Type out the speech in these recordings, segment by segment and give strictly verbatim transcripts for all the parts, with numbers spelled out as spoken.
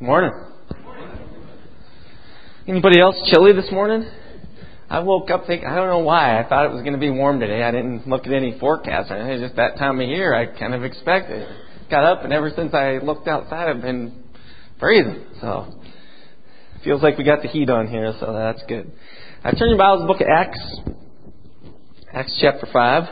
Good morning. Anybody else chilly this morning? I woke up thinking, I don't know why. I thought it was going to be warm today. I didn't look at any forecast. It's just that time of year I kind of expected. Got up, and ever since I looked outside, I've been freezing. So feels like we got the heat on here, so that's good. I turned your Bibles to the book of Acts, Acts chapter five.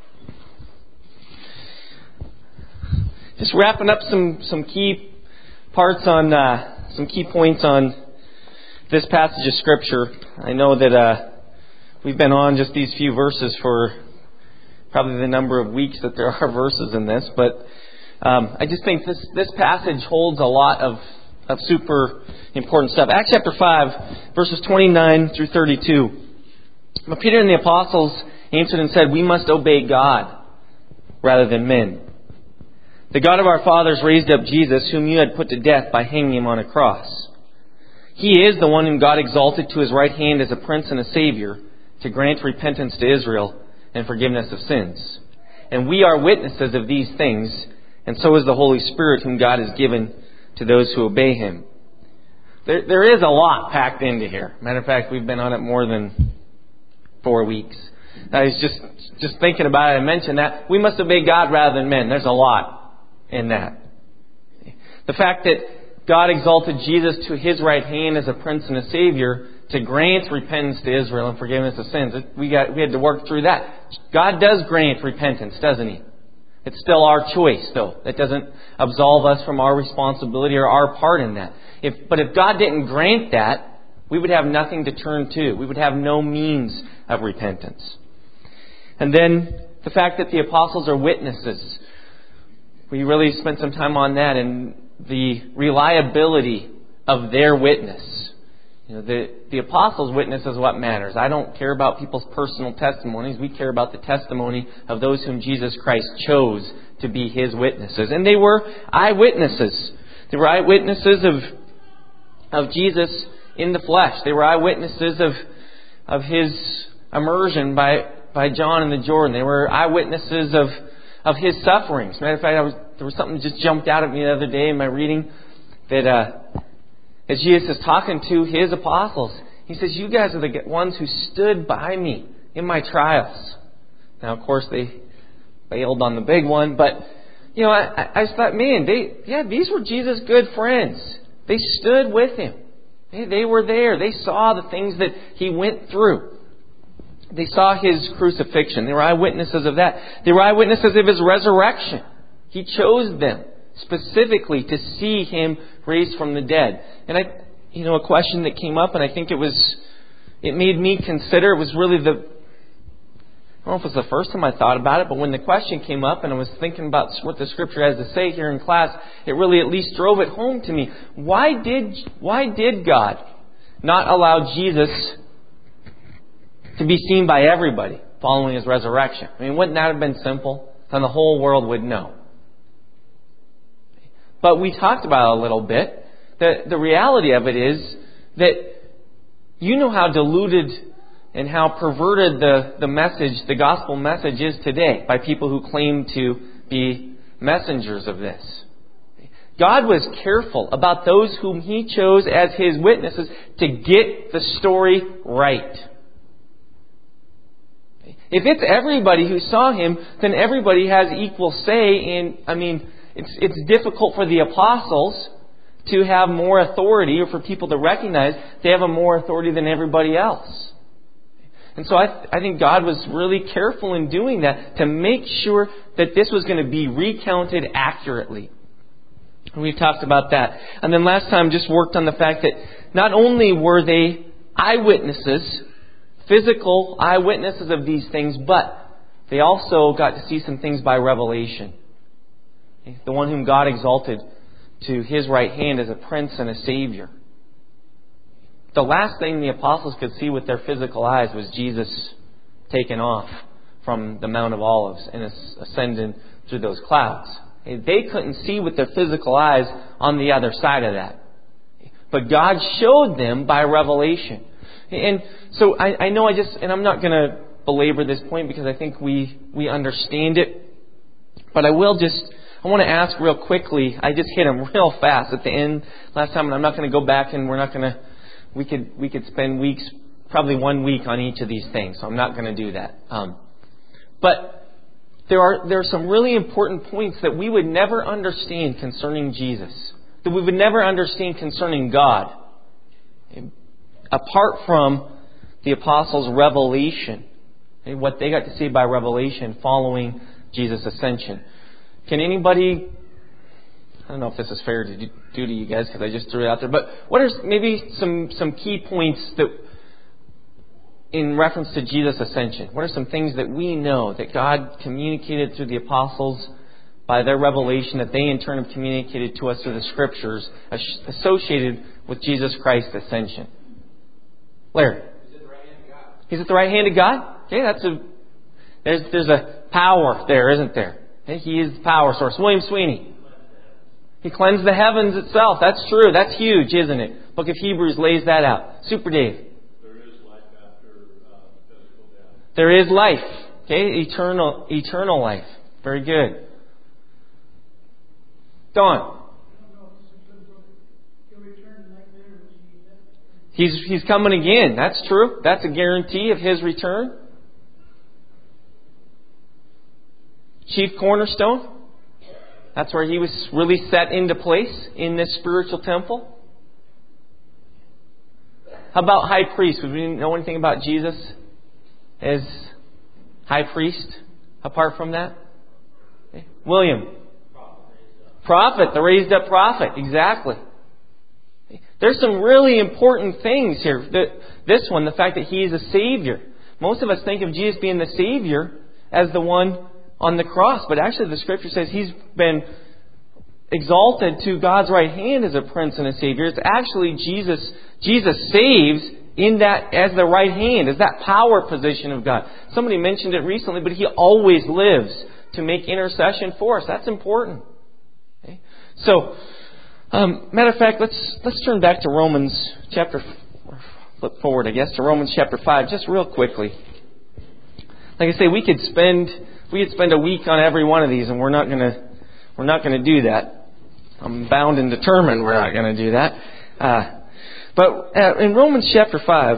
Just wrapping up some, some key parts on, uh, some key points on this passage of Scripture. I know that uh, we've been on just these few verses for probably the number of weeks that there are verses in this, but um, I just think this, this passage holds a lot of, of super important stuff. Acts chapter five, verses twenty-nine through thirty-two. But Peter and the apostles answered and said, "We must obey God rather than men. The God of our fathers raised up Jesus, whom you had put to death by hanging him on a cross. He is the one whom God exalted to his right hand as a prince and a savior, to grant repentance to Israel and forgiveness of sins. And we are witnesses of these things, and so is the Holy Spirit whom God has given to those who obey him." There, there is a lot packed into here. Matter of fact, we've been on it more than four weeks. I was just, just thinking about it. I mentioned that. We must obey God rather than men. There's a lot in that. The fact that God exalted Jesus to his right hand as a prince and a savior to grant repentance to Israel and forgiveness of sins. We got we had to work through that. God does grant repentance, doesn't he? It's still our choice, though. That doesn't absolve us from our responsibility or our part in that. If, but if God didn't grant that, we would have nothing to turn to. We would have no means of repentance. And then the fact that the apostles are witnesses. We really spent some time on that and the reliability of their witness. You know, the, the apostles' witness is what matters. I don't care about people's personal testimonies. We care about the testimony of those whom Jesus Christ chose to be his witnesses. And they were eyewitnesses. They were eyewitnesses of, of Jesus in the flesh. They were eyewitnesses of, of his immersion by, by John in the Jordan. They were eyewitnesses of of his sufferings. Matter of fact, I was, there was something that just jumped out at me the other day in my reading that uh, as Jesus is talking to his apostles, he says, "You guys are the ones who stood by me in my trials." Now, of course, they bailed on the big one, but you know, I, I thought, man, they yeah, these were Jesus' good friends. They stood with him. They, they were there. They saw the things that he went through. They saw his crucifixion. They were eyewitnesses of that. They were eyewitnesses of his resurrection. He chose them specifically to see him raised from the dead. And I, you know, a question that came up, and I think it was, it made me consider, it was really the, I don't know if it was the first time I thought about it, but when the question came up and I was thinking about what the Scripture has to say here in class, it really at least drove it home to me. Why did, why did God not allow Jesus to be seen by everybody following his resurrection? I mean, wouldn't that have been simple? Then the whole world would know. But we talked about it a little bit. The, the reality of it is that you know how diluted and how perverted the, the message, the gospel message is today by people who claim to be messengers of this. God was careful about those whom he chose as his witnesses to get the story right. If it's everybody who saw him, then everybody has equal say in, I mean, it's it's difficult for the apostles to have more authority, or for people to recognize they have a more authority than everybody else. And so I, I think God was really careful in doing that to make sure that this was going to be recounted accurately. And we've talked about that. And then last time just worked on the fact that not only were they eyewitnesses, physical eyewitnesses of these things, but they also got to see some things by revelation. The one whom God exalted to his right hand as a prince and a savior. The last thing the apostles could see with their physical eyes was Jesus taken off from the Mount of Olives and ascending through those clouds. They couldn't see with their physical eyes on the other side of that. But God showed them by revelation. And so I, I know I just, and I'm not going to belabor this point because I think we, we understand it. But I will just I want to ask real quickly. I just hit them real fast at the end last time, and I'm not going to go back and we're not going to. We could we could spend weeks, probably one week on each of these things. So I'm not going to do that. Um, but there are there are some really important points that we would never understand concerning Jesus, that we would never understand concerning God, apart from the apostles' revelation, what they got to see by revelation following Jesus' ascension. Can anybody, I don't know if this is fair to do to you guys because I just threw it out there, but what are maybe some, some key points that in reference to Jesus' ascension? What are some things that we know that God communicated through the apostles by their revelation that they in turn have communicated to us through the Scriptures associated with Jesus Christ's ascension? Larry? He's at the right hand of God. Okay, that's a there's there's a power there, isn't there? Okay, he is the power source. William Sweeney. He cleansed the heavens itself. That's true. That's huge, isn't it? Book of Hebrews lays that out. Super Dave. There is life after uh, physical death. There is life. Okay, eternal eternal life. Very good. Don. He's he's coming again. That's true. That's a guarantee of His return. Chief cornerstone. That's where He was really set into place in this spiritual temple. How about high priest? Would we know anything about Jesus as high priest apart from that? Okay. William. Prophet, the raised up prophet. Exactly. There's some really important things here. This one, the fact that He is a Savior. Most of us think of Jesus being the Savior as the one on the cross. But actually the Scripture says He's been exalted to God's right hand as a Prince and a Savior. It's actually Jesus. Jesus saves in that as the right hand, as that power position of God. Somebody mentioned it recently, but He always lives to make intercession for us. That's important. Okay? So, Um, matter of fact, let's let's turn back to Romans chapter, flip forward, I guess, to Romans chapter five, just real quickly. Like I say, we could spend we could spend a week on every one of these, and we're not gonna we're not gonna do that. I'm bound and determined we're not gonna do that. Uh, but uh, in Romans chapter five,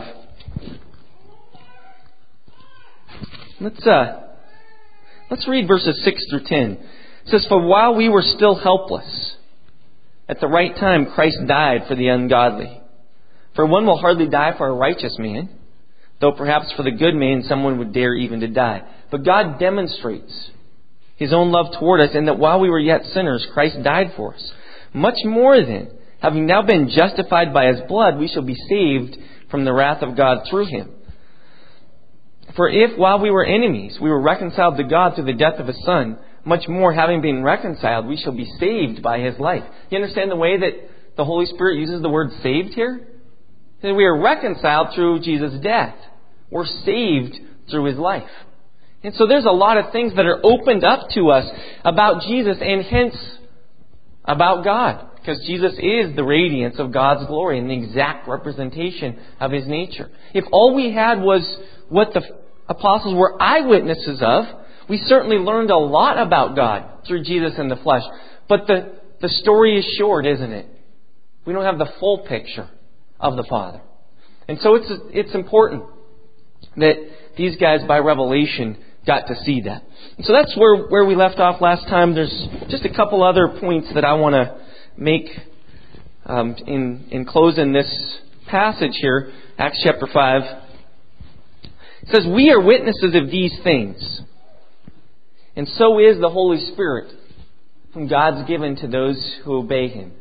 let's uh, let's read verses six through ten. It says, "For while we were still helpless, at the right time, Christ died for the ungodly. For one will hardly die for a righteous man, though perhaps for the good man someone would dare even to die. But God demonstrates His own love toward us in that while we were yet sinners, Christ died for us. Much more then, having now been justified by His blood, we shall be saved from the wrath of God through Him. For if while we were enemies, we were reconciled to God through the death of His Son, much more, having been reconciled, we shall be saved by His life." You understand the way that the Holy Spirit uses the word saved here? That we are reconciled through Jesus' death. We're saved through His life. And so there's a lot of things that are opened up to us about Jesus and hence about God. Because Jesus is the radiance of God's glory and the exact representation of His nature. If all we had was what the apostles were eyewitnesses of, we certainly learned a lot about God through Jesus in the flesh. But the, the story is short, isn't it? We don't have the full picture of the Father. And so it's it's important that these guys by revelation got to see that. And so that's where, where we left off last time. There's just a couple other points that I want to make um, in, in closing this passage here, Acts chapter five. It says, "We are witnesses of these things. And so is the Holy Spirit, whom God's given to those who obey Him."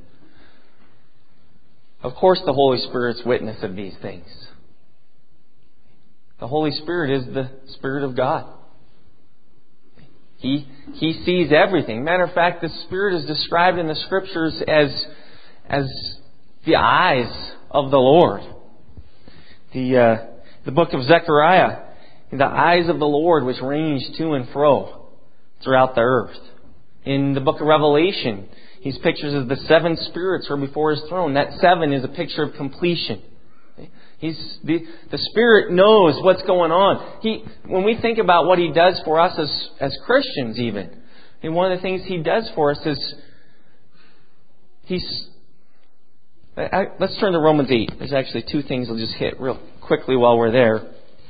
Of course, the Holy Spirit's witness of these things. The Holy Spirit is the Spirit of God. He He sees everything. Matter of fact, the Spirit is described in the Scriptures as as the eyes of the Lord. The uh, the book of Zechariah, the eyes of the Lord which range to and fro throughout the earth. In the book of Revelation, He's pictures of the seven spirits who are before His throne. That seven is a picture of completion. He's the, the Spirit knows what's going on. He, when we think about what He does for us as, as Christians even, And one of the things He does for us is He's... I, I, let's turn to Romans eight. There's actually two things I'll just hit real quickly while we're there.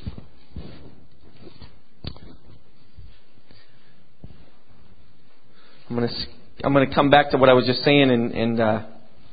I'm going to I'm going to come back to what I was just saying, and, and uh,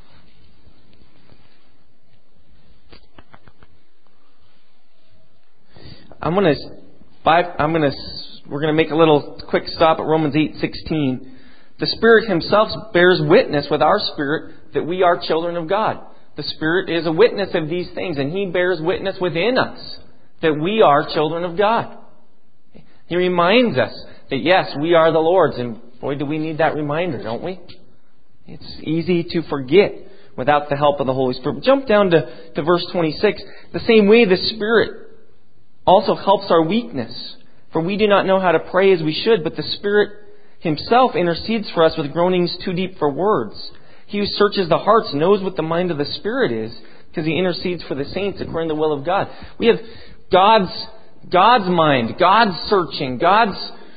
I'm going to I'm going to we're going to make a little quick stop at Romans eight sixteen. The Spirit Himself bears witness with our spirit that we are children of God. The Spirit is a witness of these things, and He bears witness within us that we are children of God. He reminds us that yes, we are the Lord's, and boy, do we need that reminder, don't we? It's easy to forget without the help of the Holy Spirit. Jump down to, to verse twenty-six. The same way the Spirit also helps our weakness. For we do not know how to pray as we should, but the Spirit Himself intercedes for us with groanings too deep for words. He who searches the hearts knows what the mind of the Spirit is, because He intercedes for the saints according to the will of God. We have God's, God's mind, God's searching, God's...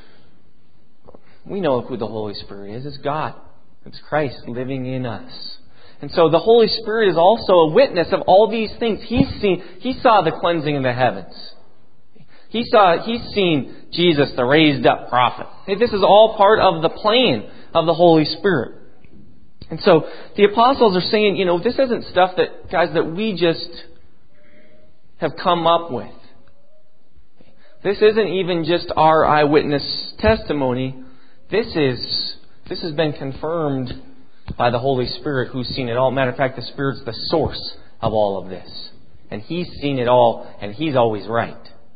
We know who the Holy Spirit is. It's God. It's Christ living in us. And so the Holy Spirit is also a witness of all these things. He's seen, He saw the cleansing of the heavens. He saw, He's seen Jesus, the raised up prophet. This is all part of the plan of the Holy Spirit. And so the apostles are saying, you know, this isn't stuff that, guys, that we just have come up with. This isn't even just our eyewitness testimony. This is, this has been confirmed by the Holy Spirit who's seen it all. Matter of fact, the Spirit's the source of all of this. And He's seen it all, and He's always right.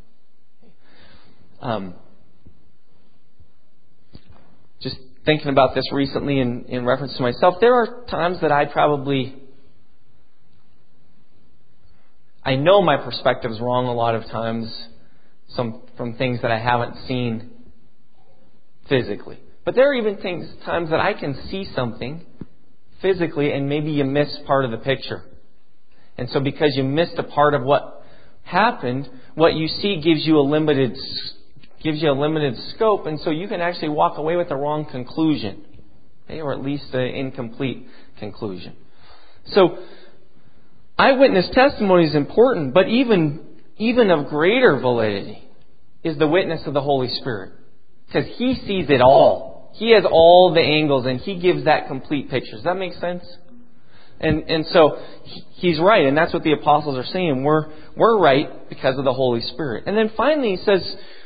Um, just thinking about this recently in, in reference to myself, there are times that I probably, I know my perspective is wrong a lot of times, some from things that I haven't seen physically. But there are even things, times that I can see something physically and maybe you miss part of the picture. And so because you missed a part of what happened, what you see gives you a limited gives you a limited scope, and so you can actually walk away with the wrong conclusion, okay, or at least an incomplete conclusion. So eyewitness testimony is important, but even even of greater validity is the witness of the Holy Spirit, because He sees it all. He has all the angles, and He gives that complete picture. Does that make sense? And and so He's right, and that's what the apostles are saying. We're we're right because of the Holy Spirit. And then finally He says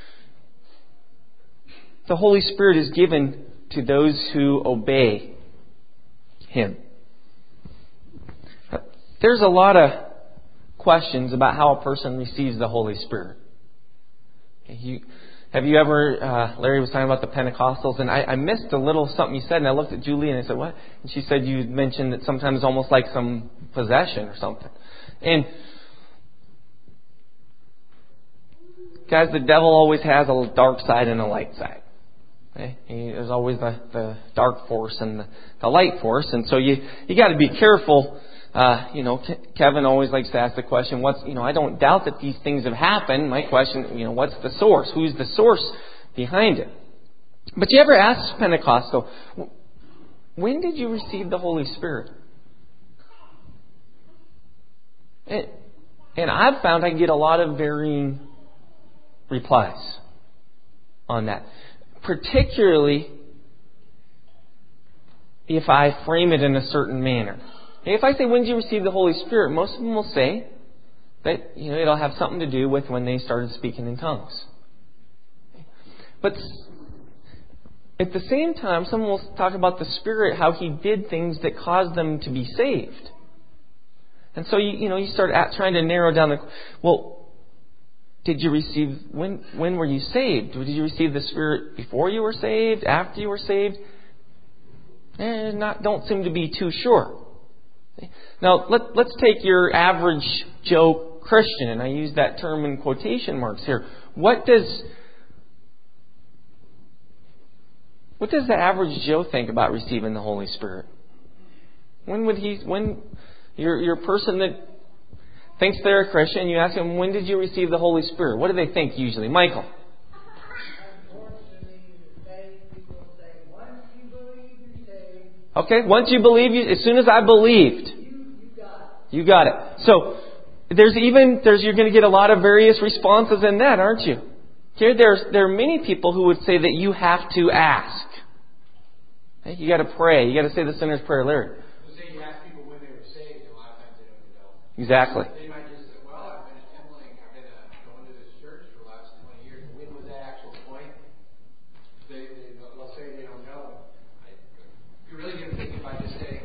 the Holy Spirit is given to those who obey Him. There's a lot of questions about how a person receives the Holy Spirit. You, have you ever, uh, Larry was talking about the Pentecostals, and I, I missed a little something you said, and I looked at Julie and I said, what? And she said you mentioned that sometimes it's almost like some possession or something. And guys, the devil always has a dark side and a light side. Okay? He, there's always the, the dark force and the, the light force, and so you you got to be careful. Uh, you know, Kevin always likes to ask the question, what's, you know, I don't doubt that these things have happened. My question, you know, what's the source? Who's the source behind it? But you ever ask Pentecostal, when did you receive the Holy Spirit? And, and I've found I get a lot of varying replies on that. Particularly if I frame it in a certain manner. If I say, when did you receive the Holy Spirit? Most of them will say that, you know, it'll have something to do with when they started speaking in tongues. But at the same time, someone will talk about the Spirit, how He did things that caused them to be saved. And so, you, you know, you start at, trying to narrow down the, well, did you receive, when when were you saved? Did you receive the Spirit before you were saved, after you were saved? Eh, not, don't seem to be too sure. Now, let, let's take your average Joe Christian, and I use that term in quotation marks here. What does what does the average Joe think about receiving the Holy Spirit? When would he? When your your person that thinks they're a Christian, you ask them, when did you receive the Holy Spirit? What do they think usually, Michael? Okay, once you believe, you, as soon as I believed, you got it. So there's even there's you're going to get a lot of various responses in that, aren't you? Here, there's there are many people who would say that you have to ask. Okay, you got to pray. You got to say the sinner's prayer, Larry. You say you ask people when they were saved, and a lot of times they don't even know. Exactly. They might just say, "Well, I've been attending, I've been uh, going to this church for the last twenty years." When was that actual point? They, they they'll say they don't know. I, you're really going to think if I just say.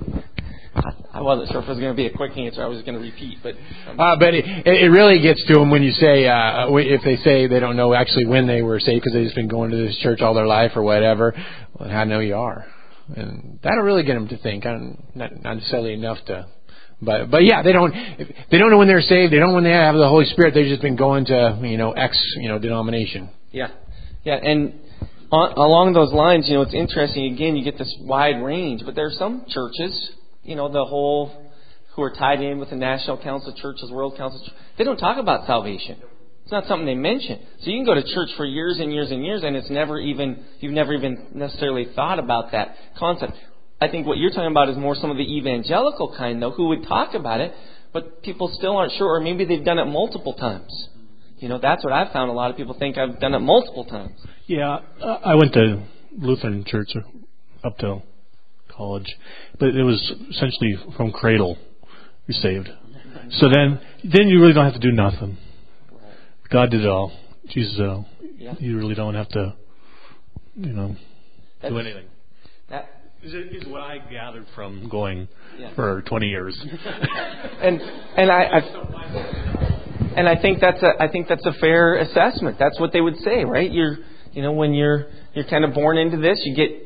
I wasn't sure if it was going to be a quick answer. I was going to repeat, but um, uh, but it, it really gets to them when you say uh, if they say they don't know actually when they were saved because they've just been going to this church all their life or whatever. Well, how know you are, and that'll really get them to think. Not, not necessarily enough to, but but yeah, they don't they don't know when they're saved. They don't know when they have the Holy Spirit. They've just been going to you know X you know denomination. Yeah, yeah, and on, along those lines, you know, it's interesting. Again, you get this wide range, but there are some churches. You know, the whole, who are tied in with the National Council of Churches, World Council, they don't talk about salvation. It's not something they mention. So you can go to church for years and years and years and it's never even, you've never even necessarily thought about that concept. I think what you're talking about is more some of the evangelical kind, though, who would talk about it, but people still aren't sure, or maybe they've done it multiple times. You know, that's what I've found. A lot of people think I've done it multiple times. Yeah, I went to Lutheran church up till college, but it was essentially from cradle you're saved. So then, then you really don't have to do nothing. God did it all. Jesus did it all. Yeah. You really don't have to, you know, That's, do anything. That is, is what I gathered from going yeah. for twenty years. and and I, I and I think that's a I think that's a fair assessment. That's what they would say, right? You're you know when you're you're kind of born into this, you get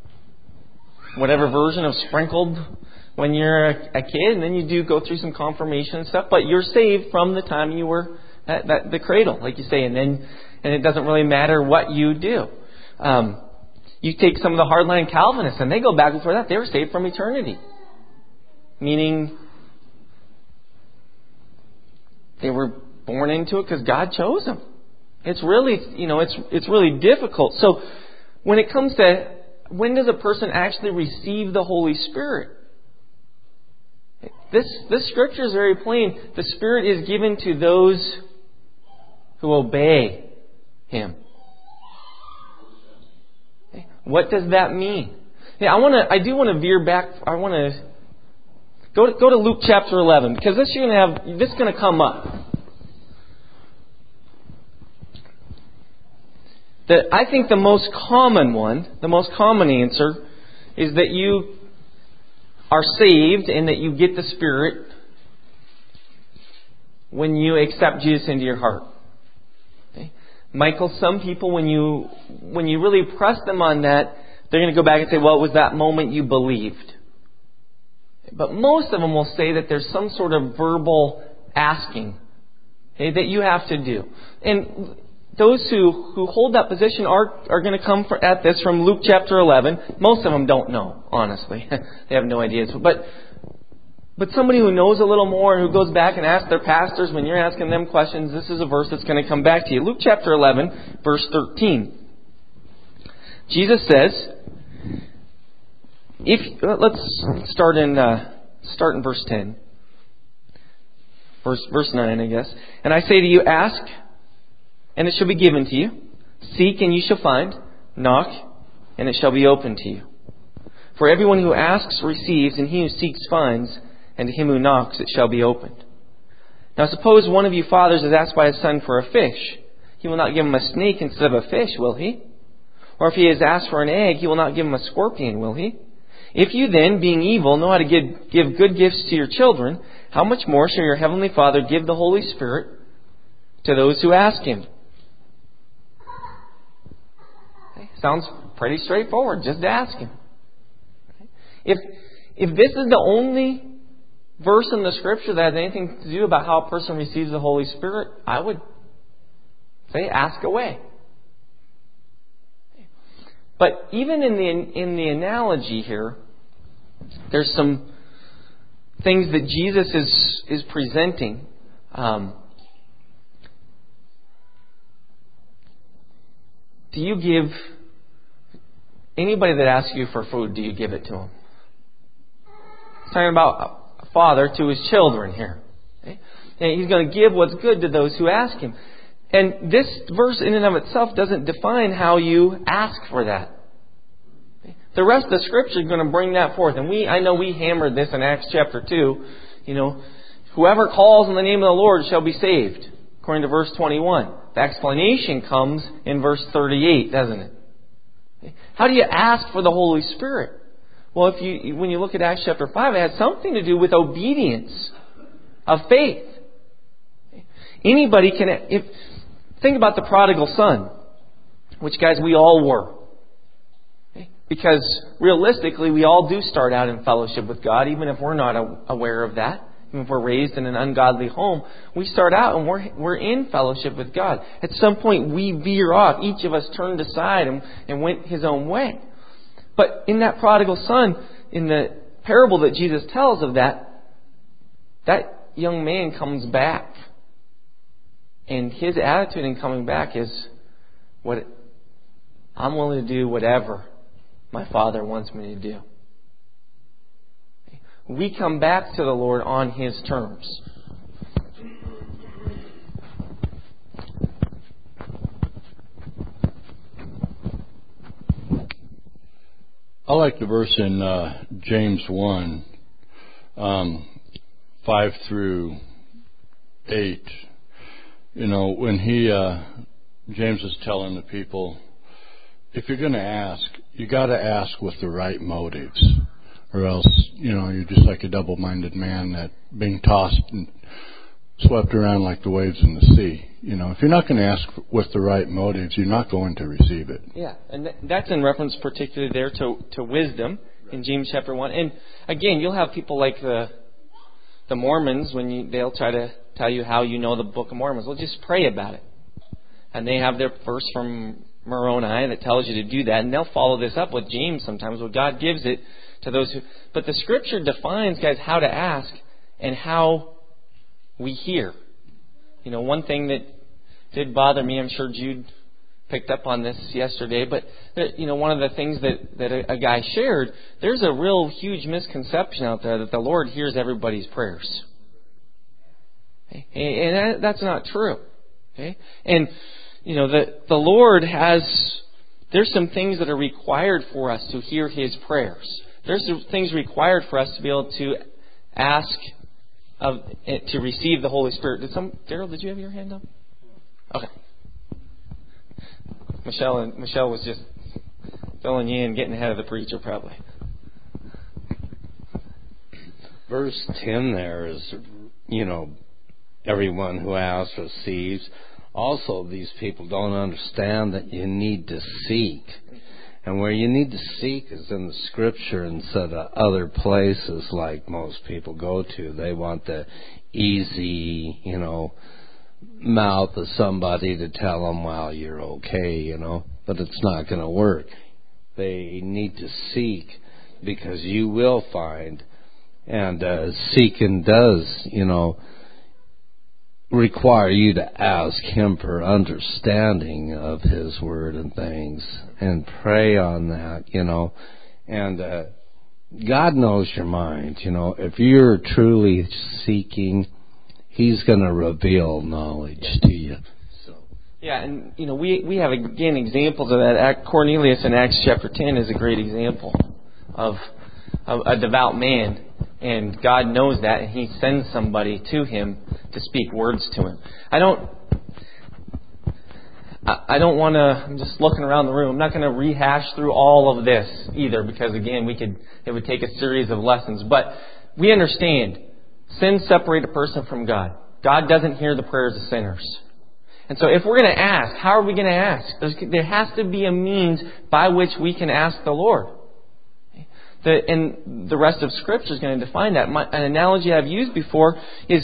whatever version of sprinkled when you're a, a kid, and then you do go through some confirmation and stuff, but you're saved from the time you were at, at the cradle, like you say, and then and it doesn't really matter what you do. Um, you take some of the hardline Calvinists, and they go back before that. They were saved from eternity, meaning they were born into it because God chose them. It's really, you know, it's it's really difficult. So when it comes to when does a person actually receive the Holy Spirit? This this scripture is very plain. The Spirit is given to those who obey Him. What does that mean? Yeah, I want to. I do want to veer back. I want to go to, go to Luke chapter eleven because this you're going to have. This is going to come up. The, I think the most common one, the most common answer, is that you are saved and that you get the Spirit when you accept Jesus into your heart. Okay? Michael, some people, when you when you really press them on that, they're going to go back and say, well, it was that moment you believed. But most of them will say that there's some sort of verbal asking, okay, that you have to do. And those who, who hold that position are are going to come for, at this from Luke chapter eleven. Most of them don't know, honestly. They have no idea. But but somebody who knows a little more and who goes back and asks their pastors when you're asking them questions, this is a verse that's going to come back to you. Luke chapter eleven, verse thirteen. Jesus says, "If let's start in uh, start in verse ten, verse verse nine, I guess. And I say to you, ask, and it shall be given to you. Seek, and you shall find. Knock, and it shall be opened to you. For everyone who asks receives, and he who seeks finds, and to him who knocks it shall be opened. Now suppose one of you fathers is asked by his son for a fish. He will not give him a snake instead of a fish, will he? Or if he is asked for an egg, he will not give him a scorpion, will he? If you then, being evil, know how to give, give good gifts to your children, how much more shall your heavenly Father give the Holy Spirit to those who ask Him?" Okay. Sounds pretty straightforward. Just ask Him. Okay. If if this is the only verse in the Scripture that has anything to do about how a person receives the Holy Spirit, I would say ask away. But even in the in the analogy here, there's some things that Jesus is is presenting. Um, do you give anybody that asks you for food, do you give it to them? It's talking about a father to his children here. Okay? And He's going to give what's good to those who ask Him. And this verse in and of itself doesn't define how you ask for that. The rest of the Scripture is going to bring that forth. And we, I know we hammered this in Acts chapter two. You know, whoever calls on the name of the Lord shall be saved, according to verse twenty-one. The explanation comes in verse thirty-eight, doesn't it? How do you ask for the Holy Spirit? Well, if you when you look at Acts chapter five, it has something to do with obedience of faith. Anybody can. If think about the prodigal son, which, guys, we all were. Because realistically, we all do start out in fellowship with God, even if we're not aware of that. Even if we're raised in an ungodly home, we start out and we're we're in fellowship with God. At some point, we veer off. Each of us turned aside and, and went his own way. But in that prodigal son, in the parable that Jesus tells of that, that young man comes back. And his attitude in coming back is, "What I'm willing to do whatever my Father wants me to do." We come back to the Lord on His terms. I like the verse in uh, James one, um, five through eight. You know, when he, uh, James is telling the people, if you're going to ask, you got to ask with the right motives, or else, you know, you're just like a double-minded man that being tossed and swept around like the waves in the sea. You know, if you're not going to ask with the right motives, you're not going to receive it. Yeah, and th- that's in reference particularly there to, to wisdom in James chapter one. And again, you'll have people like the the Mormons when you, they'll try to tell you how you know the Book of Mormon. Well, just pray about it. And they have their verse from Moroni that tells you to do that, and they'll follow this up with James sometimes. Well, God gives it to those who... But the Scripture defines, guys, how to ask and how we hear. You know, one thing that did bother me, I'm sure Jude picked up on this yesterday, but, you know, one of the things that, that a, a guy shared, there's a real huge misconception out there that the Lord hears everybody's prayers. Okay? And that, that's not true. Okay? And, you know, the, the Lord has... There's some things that are required for us to hear His prayers. There's some things required for us to be able to ask of to receive the Holy Spirit. Did some Daryl? Did you have your hand up? Okay. Michelle and Michelle was just filling you in, getting ahead of the preacher, probably. Verse ten there is, you know, everyone who asks receives. Also, these people don't understand that you need to seek. And where you need to seek is in the Scripture instead of other places like most people go to. They want the easy, you know, mouth of somebody to tell them, well, you're okay, you know. But it's not going to work. They need to seek because you will find. And uh, seeking does, you know, require you to ask Him for understanding of His Word and things and pray on that, you know. And uh, God knows your mind, you know. If you're truly seeking, He's going to reveal knowledge to you. So. Yeah, and, you know, we, we have, again, examples of that. Cornelius in Acts chapter ten is a great example of, of a devout man. And God knows that, and He sends somebody to him to speak words to him. I don't, I, I don't want to. I'm just looking around the room. I'm not going to rehash through all of this either, because again, we could. It would take a series of lessons. But we understand sin separates a person from God. God doesn't hear the prayers of sinners. And so, if we're going to ask, how are we going to ask? There's, there has to be a means by which we can ask the Lord. The, and the rest of Scripture is going to define that. My, an analogy I've used before is,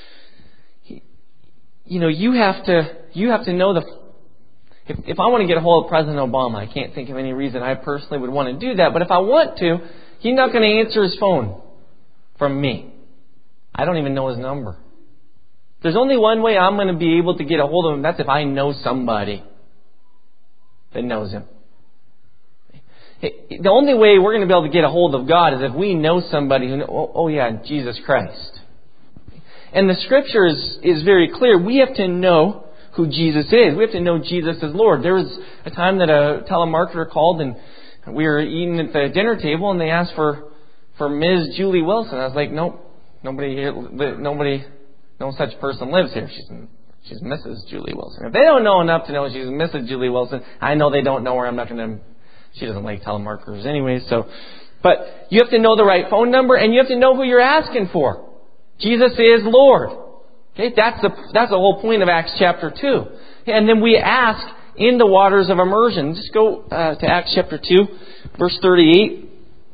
you know, you have to you have to know the. If, if I want to get a hold of President Obama, I can't think of any reason I personally would want to do that. But if I want to, he's not going to answer his phone from me. I don't even know his number. There's only one way I'm going to be able to get a hold of him. That's if I know somebody that knows him. The only way we're going to be able to get a hold of God is if we know somebody who, oh, oh yeah, Jesus Christ. And the Scripture is, is very clear. We have to know who Jesus is. We have to know Jesus as Lord. There was a time that a telemarketer called and we were eating at the dinner table and they asked for, for Miz Julie Wilson. I was like, nope, nobody here, nobody, no such person lives here. She's she's Missus Julie Wilson. If they don't know enough to know she's Missus Julie Wilson, I know they don't know her. I'm not going to. She doesn't like telemarketers anyway. So, but you have to know the right phone number and you have to know who you're asking for. Jesus is Lord. Okay, that's the that's the whole point of Acts chapter two. And then we ask in the waters of immersion. Just go uh, to Acts chapter two, verse thirty-eight.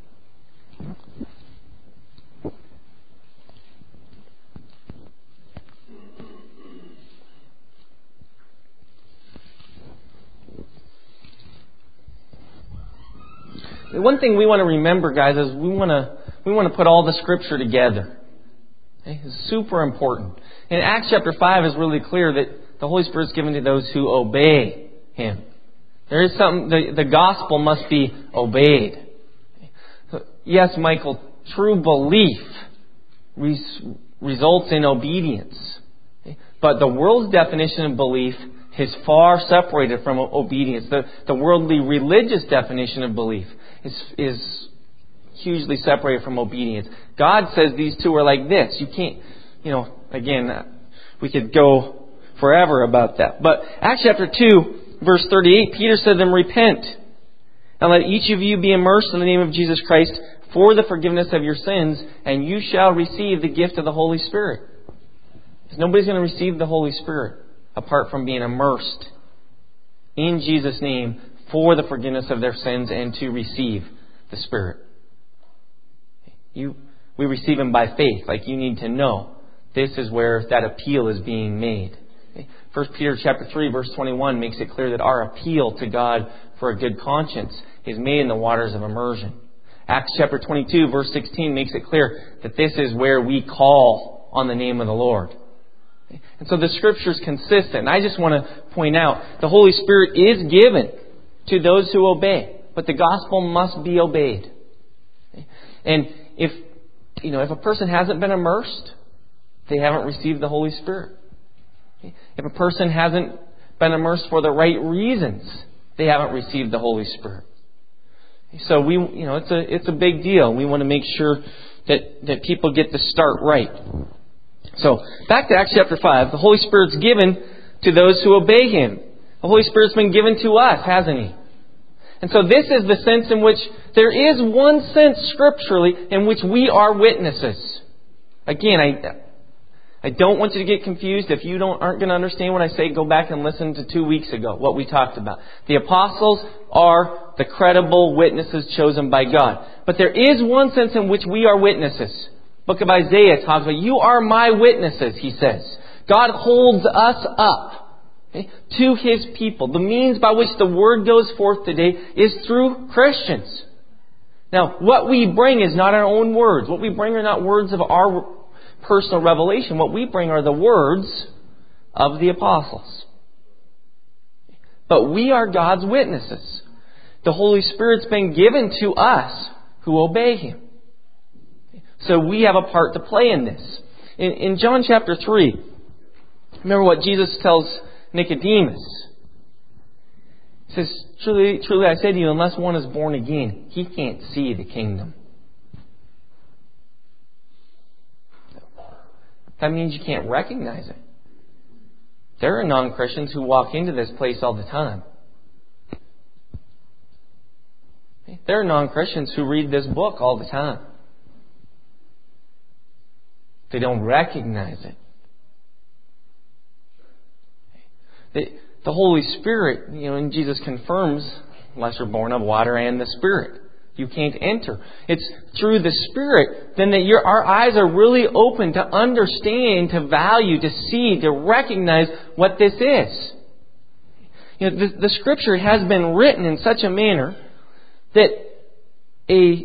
The one thing we want to remember, guys, is we want to we want to put all the Scripture together. Okay? It's super important. And Acts chapter five is really clear that the Holy Spirit is given to those who obey Him. There is something, the, the gospel must be obeyed. So, yes, Michael, true belief res, results in obedience. Okay? But the world's definition of belief is far separated from obedience. The, the worldly religious definition of belief is, is hugely separated from obedience. God says these two are like this. You can't, you know, again, we could go forever about that. But Acts chapter two, verse thirty-eight, Peter said to them, repent, and let each of you be immersed in the name of Jesus Christ for the forgiveness of your sins, and you shall receive the gift of the Holy Spirit. Because nobody's going to receive the Holy Spirit apart from being immersed in Jesus' name for the forgiveness of their sins and to receive the Spirit. You, we receive Him by faith. Like you need to know. This is where that appeal is being made. First Peter chapter three, verse twenty-one makes it clear that our appeal to God for a good conscience is made in the waters of immersion. Acts chapter twenty-two, verse sixteen makes it clear that this is where we call on the name of the Lord. And so the Scripture is consistent. I just want to point out the Holy Spirit is given to those who obey, but the gospel must be obeyed. And if you know if a person hasn't been immersed, they haven't received the Holy Spirit. If a person hasn't been immersed for the right reasons, they haven't received the Holy Spirit. So we, you know, it's a it's a big deal. We want to make sure that that people get the start right. So back to Acts chapter five, the Holy Spirit's given to those who obey Him. The Holy Spirit's been given to us, hasn't He? And so this is the sense in which there is one sense scripturally in which we are witnesses. Again, I. I don't want you to get confused. If you don't aren't going to understand what I say, go back and listen to two weeks ago, what we talked about. The apostles are the credible witnesses chosen by God. But there is one sense in which we are witnesses. Book of Isaiah talks about, you are my witnesses, he says. God holds us up, okay, to His people. The means by which the Word goes forth today is through Christians. Now, what we bring is not our own words. What we bring are not words of our personal revelation. What we bring are the words of the apostles. But we are God's witnesses. The Holy Spirit's been given to us who obey Him. So we have a part to play in this. In, in John chapter three, remember what Jesus tells Nicodemus. He says, truly, truly I say to you, unless one is born again, he can't see the kingdom. That means you can't recognize it. There are non-Christians who walk into this place all the time. There are non-Christians who read this book all the time. They don't recognize it. The, the Holy Spirit, you know, and Jesus confirms, unless you're born of water and the Spirit, you can't enter. It's through the Spirit then that your our eyes are really open to understand, to value, to see, to recognize what this is. You know, the, the Scripture has been written in such a manner that a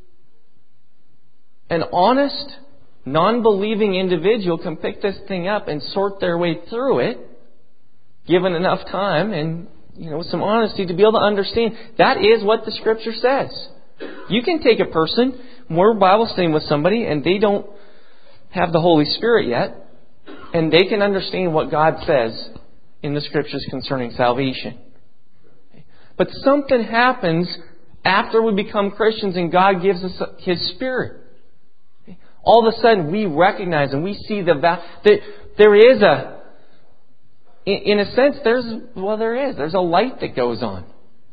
an honest, non-believing individual can pick this thing up and sort their way through it, given enough time, and you know, with some honesty to be able to understand that is what the Scripture says. You can take a person, we're Bible studying with somebody, and they don't have the Holy Spirit yet, and they can understand what God says in the Scriptures concerning salvation. But something happens after we become Christians and God gives us His Spirit. All of a sudden we recognize and we see the value. There is a, in a sense, there's, well there is, there's a light that goes on.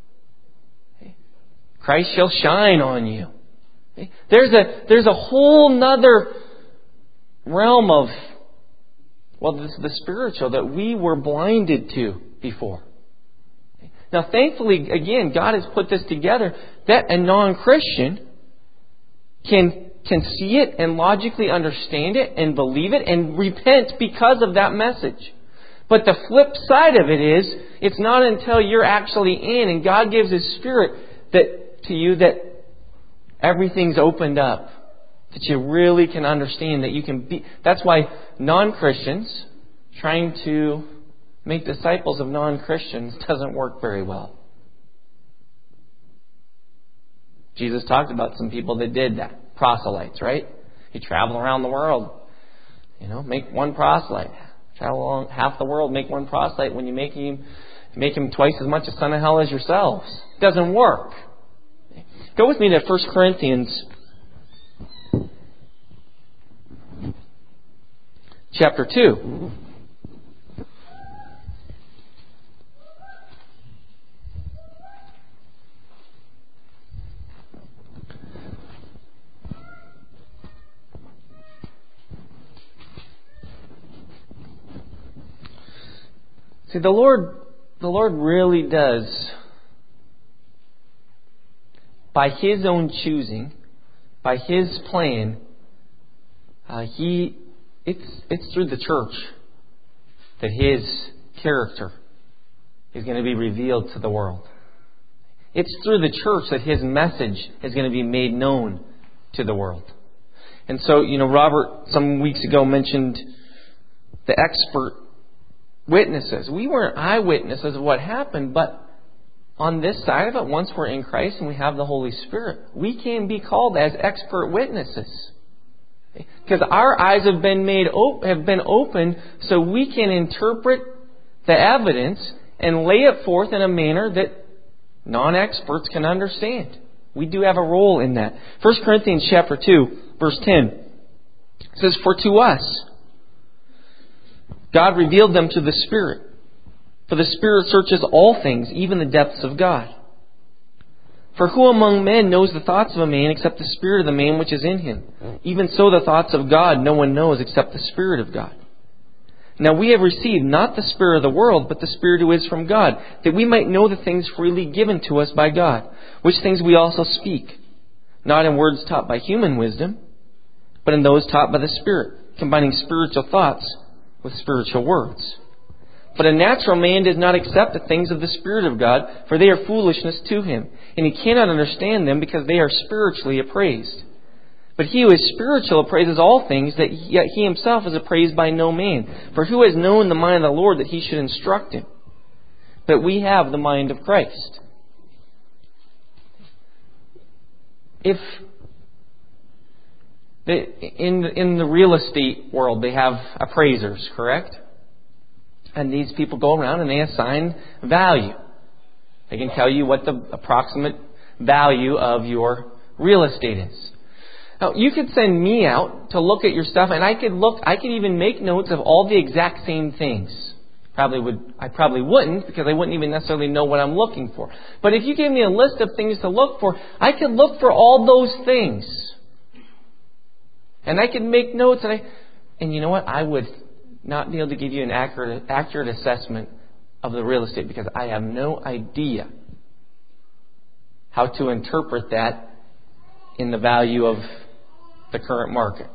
Christ shall shine on you. There's a, there's a whole nother realm of, well, this is the spiritual that we were blinded to before. Now, thankfully, again, God has put this together that a non-Christian can can see it and logically understand it and believe it and repent because of that message. But the flip side of it is, it's not until you're actually in and God gives His Spirit that to you that everything's opened up, that you really can understand that you can be. That's why non-Christians trying to make disciples of non-Christians doesn't work very well. Jesus talked about some people that did that. Proselytes, right? You travel around the world. You know, make one proselyte. Travel along half the world, make one proselyte. When you make him, make him twice as much a son of hell as yourselves. It doesn't work. Go with me to First Corinthians chapter two. See, the Lord, the Lord really does, by His own choosing, by His plan, uh, He, it's it's through the church that His character is going to be revealed to the world. It's through the church that His message is going to be made known to the world. And so, you know, Robert some weeks ago mentioned the expert witnesses. We weren't eyewitnesses of what happened, but on this side of it, once we're in Christ and we have the Holy Spirit, we can be called as expert witnesses. Because our eyes have been made op- have been opened so we can interpret the evidence and lay it forth in a manner that non-experts can understand. We do have a role in that. First Corinthians chapter two, verse ten. It says, "For to us God revealed them to the Spirit. For the Spirit searches all things, even the depths of God. For who among men knows the thoughts of a man except the spirit of the man which is in him? Even so the thoughts of God no one knows except the Spirit of God. Now we have received not the spirit of the world, but the Spirit who is from God, that we might know the things freely given to us by God, which things we also speak, not in words taught by human wisdom, but in those taught by the Spirit, combining spiritual thoughts with spiritual words. But a natural man does not accept the things of the Spirit of God, for they are foolishness to him, and he cannot understand them because they are spiritually appraised. But he who is spiritual appraises all things, that yet he himself is appraised by no man. For who has known the mind of the Lord that he should instruct him? But we have the mind of Christ." If in in the real estate world they have appraisers, correct? And these people go around and they assign value. They can tell you what the approximate value of your real estate is. Now, you could send me out to look at your stuff, and I could look. I could even make notes of all the exact same things. Probably would. I probably wouldn't, because I wouldn't even necessarily know what I'm looking for. But if you gave me a list of things to look for, I could look for all those things, and I could make notes. And I, and you know what? I would not be able to give you an accurate, accurate assessment of the real estate, because I have no idea how to interpret that in the value of the current market.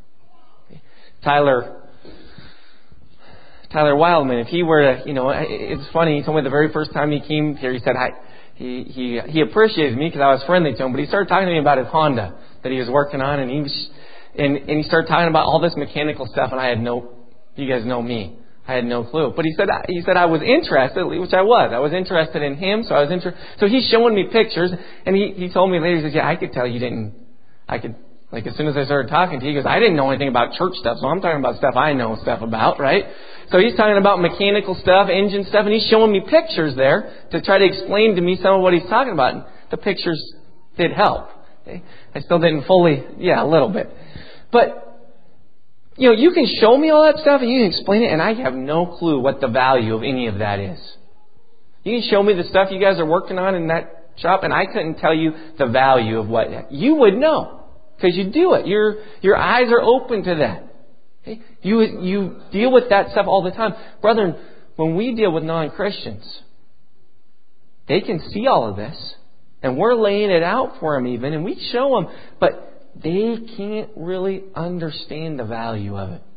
Tyler Tyler Wildman, if he were to, you know, it's funny, he told me the very first time he came here, he said, hi, he, he, he appreciated me because I was friendly to him, but he started talking to me about his Honda that he was working on, and he was, and, and he started talking about all this mechanical stuff, and I had no, you guys know me. I I had no clue. But he said he said I was interested, which I was. I was interested in him, so I was interested. So he's showing me pictures, and he, he told me later, he said, yeah, I could tell you didn't, I could, like as soon as I started talking to you, he goes, I didn't know anything about church stuff, so I'm talking about stuff I know stuff about, right? So he's talking about mechanical stuff, engine stuff, and he's showing me pictures there to try to explain to me some of what he's talking about. And the pictures did help. Okay? I still didn't fully, yeah, a little bit. But, you know, you can show me all that stuff and you can explain it, and I have no clue what the value of any of that is. You can show me the stuff you guys are working on in that shop, and I couldn't tell you the value of what you would know because you do it. Your your eyes are open to that. Okay? You you deal with that stuff all the time, brethren. When we deal with non-Christians, they can see all of this, and we're laying it out for them even, and we show them, but they can't really understand the value of it.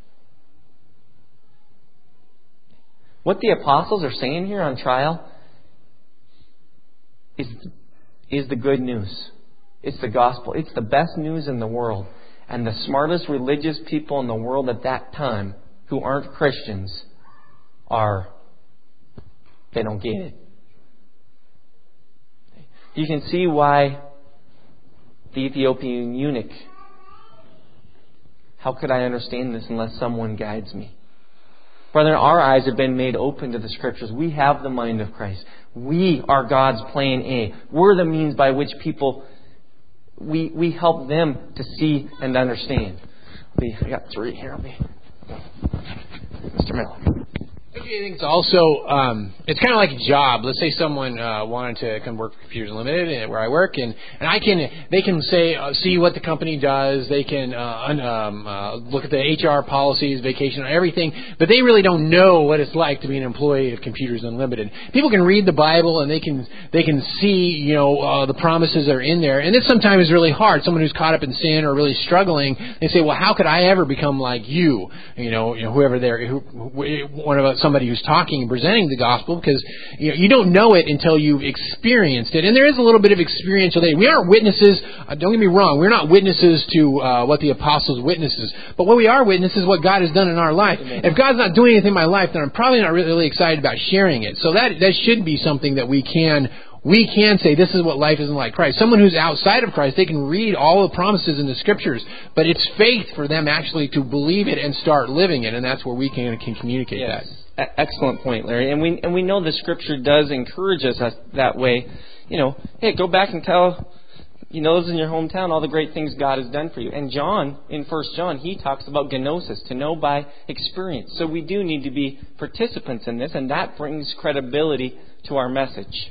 What the apostles are saying here on trial is, is the good news. It's the gospel. It's the best news in the world. And the smartest religious people in the world at that time who aren't Christians are, they don't get it. You can see why the Ethiopian eunuch, how could I understand this unless someone guides me? Brethren, our eyes have been made open to the Scriptures. We have the mind of Christ. We are God's plan A. We're the means by which people, we, we help them to see and understand. I got three here. I'll be, Mister Miller. I think it's also, um, it's kind of like a job. Let's say someone uh, wanted to come work for Computers Unlimited where I work, and, and I can, they can say, uh, see what the company does. They can uh, un, um, uh, look at the H R policies, vacation, everything, but they really don't know what it's like to be an employee of Computers Unlimited. People can read the Bible and they can they can see, you know, uh, the promises that are in there, and this sometimes is really hard. Someone who's caught up in sin or really struggling, they say, well, how could I ever become like you? You know, you know, whoever they're, who, one of somebody who's talking and presenting the gospel, because you know, you don't know it until you've experienced it. And there is a little bit of experiential data. We aren't witnesses, uh, don't get me wrong, we're not witnesses to uh, what the apostles witnesses, but what we are witnesses is what God has done in our life. If God's not doing anything in my life, then I'm probably not really excited about sharing it. So that that should be something that we can we can say, this is what life isn't like Christ. Someone who's outside of Christ, they can read all the promises in the Scriptures, but it's faith for them actually to believe it and start living it, and that's where we can, can communicate yes. that. Excellent point, Larry. And we and we know the Scripture does encourage us that way. You know, hey, go back and tell, you know, those in your hometown all the great things God has done for you. And John, in First John, he talks about gnosis, to know by experience. So we do need to be participants in this, and that brings credibility to our message.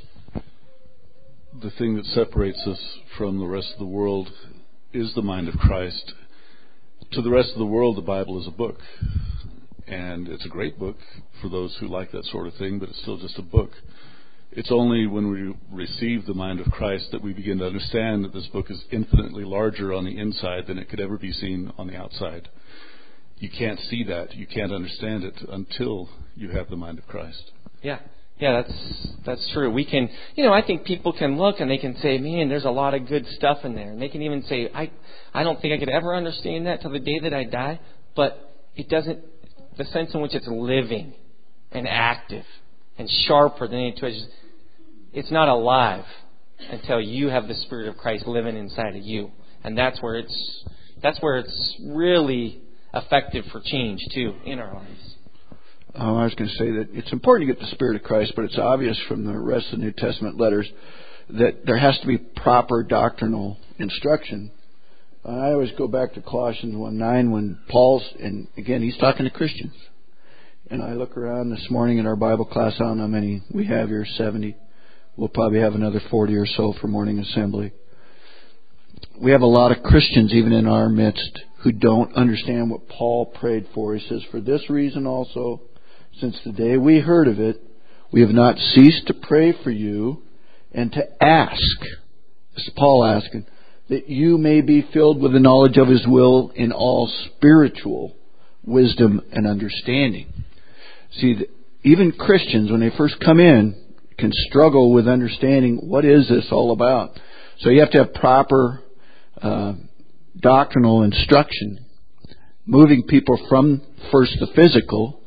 The thing that separates us from the rest of the world is the mind of Christ. To the rest of the world, the Bible is a book. And it's a great book for those who like that sort of thing, but it's still just a book. It's only when we receive the mind of Christ that we begin to understand that this book is infinitely larger on the inside than it could ever be seen on the outside. You can't see that. You can't understand it until you have the mind of Christ. Yeah. Yeah, that's that's true. We can, you know, I think people can look and they can say, man, there's a lot of good stuff in there. And they can even say, I, I don't think I could ever understand that till the day that I die. But it doesn't, the sense in which it's living and active and sharper than any two-edged, it's not alive until you have the Spirit of Christ living inside of you. And that's where it's, that's where it's really effective for change too in our lives. Oh, I was going to say that it's important to get the Spirit of Christ, but it's obvious from the rest of the New Testament letters that there has to be proper doctrinal instruction. I always go back to Colossians one nine when Paul's, and again, he's talking to Christians. And I look around this morning in our Bible class, I don't know how many we have here, seventy. We'll probably have another forty or so for morning assembly. We have a lot of Christians even in our midst who don't understand what Paul prayed for. He says, for this reason also, since the day we heard of it, we have not ceased to pray for you and to ask, this is Paul asking, that you may be filled with the knowledge of His will in all spiritual wisdom and understanding. See, even Christians, when they first come in, can struggle with understanding what is this all about. So you have to have proper uh, doctrinal instruction, moving people from first the physical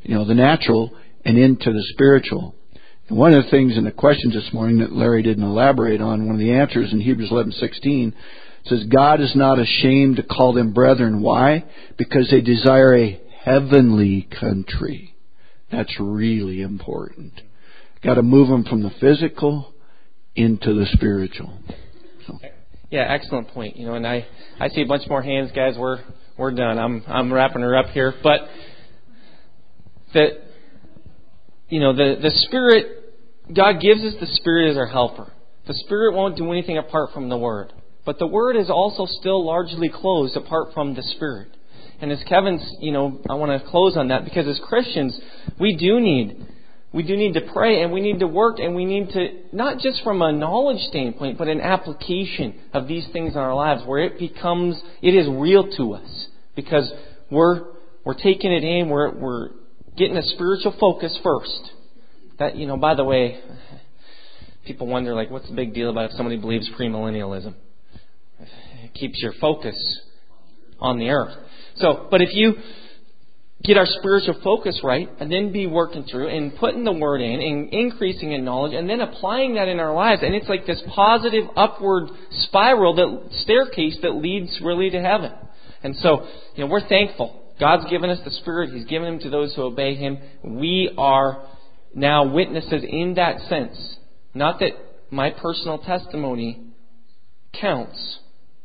you know, the natural and into the spiritual. And one of the things in the questions this morning that Larry didn't elaborate on, one of the answers in Hebrews eleven sixteen says, God is not ashamed to call them brethren. Why? Because they desire a heavenly country. That's really important. Got to move them from the physical into the spiritual. So. Yeah, excellent point. You know, and I, I see a bunch more hands, guys. We're we're done. I'm I'm wrapping her up here, but that you know the the Spirit, God gives us the Spirit as our helper. The Spirit won't do anything apart from the Word, but the Word is also still largely closed apart from the Spirit. And as Kevin's, you know, I want to close on that because as Christians, we do need. We do need to pray and we need to work and we need to, not just from a knowledge standpoint, but an application of these things in our lives where it becomes, it is real to us because we're, we're taking it in, we're, we're getting a spiritual focus first. That, you know, by the way, people wonder, like, what's the big deal about if somebody believes premillennialism? It keeps your focus on the earth. So, but if you get our spiritual focus right, and then be working through and putting the Word in and increasing in knowledge and then applying that in our lives. And it's like this positive upward spiral, that staircase that leads really to heaven. And so, you know, we're thankful. God's given us the Spirit. He's given Him to those who obey Him. We are now witnesses in that sense. Not that my personal testimony counts,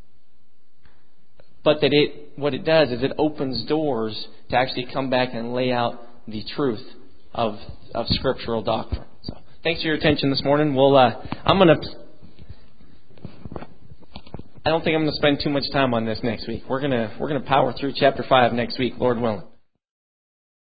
but that it, what it does is it opens doors to actually come back and lay out the truth of of scriptural doctrine. So, thanks for your attention this morning. We'll, uh, I'm gonna. I don't think I'm gonna spend too much time on this next week. We're gonna we're gonna power through chapter five next week, Lord willing.